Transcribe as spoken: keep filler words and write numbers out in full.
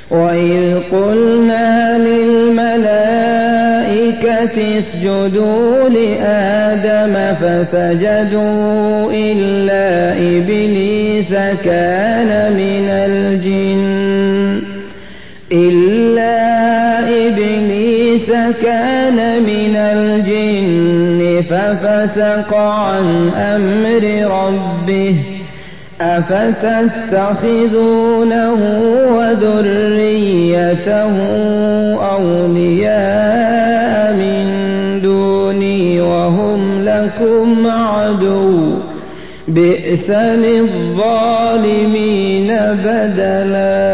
وإذ قلنا للملائكة اسجدوا لآدم فسجدوا إلا إبليس كان من الجن إلا إبليس كان من الجن ففسق عن أمر ربه أفتتخذونه وذريته أولياء من دوني وهم لكم عدو بئس للظالمين بدلا.